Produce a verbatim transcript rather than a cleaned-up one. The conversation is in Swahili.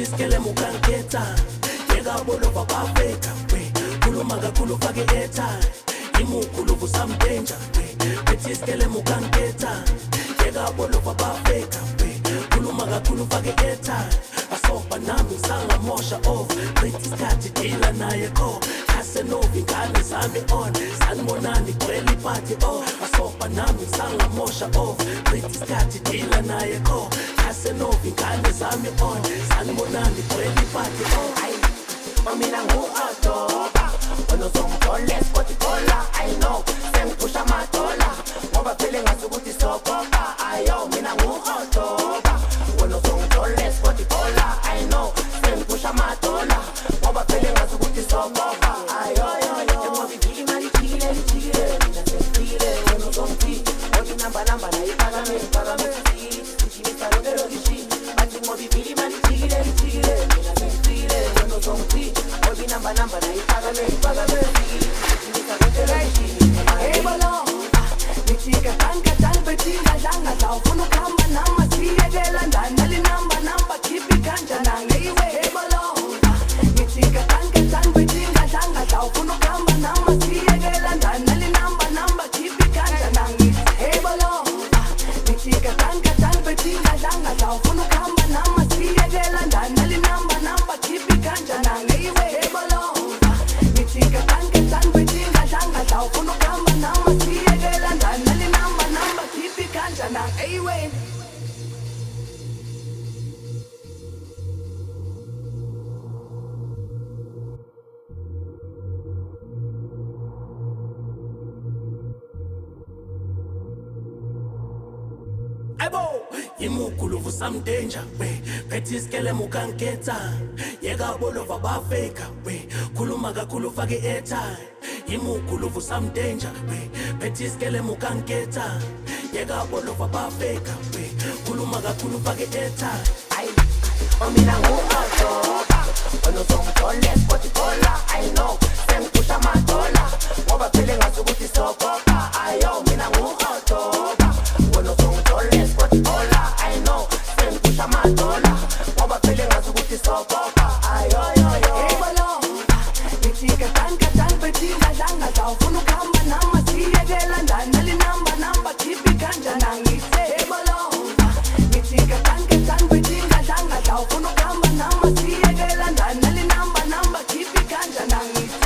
Petiskele mukanketa Yega bolova bafeka Kuluma kakulu fake airtime Imukulu for some danger Petiskele mukanketa Yega bolova bafeka Kuluma kakulu fake airtime Asoba nami sanga mosha off Petiskati dila naye ko Kasenovi ngane zami on Sanmonani kweli party oh Asoba nami sanga mosha off Petiskati dila naye ko Kasenovi ngane zami on Sanmonani kweli party oh Mamina ngu autoba Ono zongitole spoti kola I know Sengipusha matola Ngoba phele ngasukuthi sokoba Ayo mina ngu autoba Ono zongitole spoti kola I know Sengipusha matola Ngoba phele ngasukuthi sokoba Ayo yo yo Ngoba vivili mali chile chile Mina sengipile Ono zongiti Odi namba namba na ipagame Ipagame sisi Uchimisa lodero kishi Bati ngoba vivili mali chile chile Mina sengipile Ono zongiti Odi namba namba na ipagame Ipagame sisi Uchimisa lodero kishi Hey bolo Nichika tanka tanka Tina langa Zaufunu kamba nama Siya gela Ndanali namba namba Kipi kanja nanga iwe Hey bolo Nichika tanka tanka Tina langa Zaufunu kamba nama Siya gela Ndanali namba namba Kipi kanja nanga Hey bolo Nichika tanka tanka Tina langa Zaufunu kamba nama Siya gela Ndanali namba namba Kipi kanja nanga iwe Hey bolo Nichika tanka tanka Tina langa Zaufunu kamba nama Siya gela Ndanali namba namba Kipi kanja nanga iwe Imukulu for some danger, we Petiskele mukanketa Yega bolova bafeka, we Kuluma kakulu fake airtime Imukulu for some danger, we Petiskele mukanketa Yega bolova bafeka, we Kuluma kakulu fake airtime Ay, omina ngu autoba Ono zongitole spoti kola I know, sengipusha matola Ngoba phele ngasukuthi sokoba Ayo, mina ngu autoba Ono zongitole spoti kola I know, sengipusha matola Ngoba phele ngasukuthi sokoba Ayo, yo, yo Hey bolo Nichika tanka tanka Tina langa Zaufunu kamba nama Siya gela Ndanali namba namba Kipi kanja nangise Hey bolo Nichika tanka tanka Tina langa Zaufunu kamba nama Siya gela Ndanali namba namba Kipi kanja nangise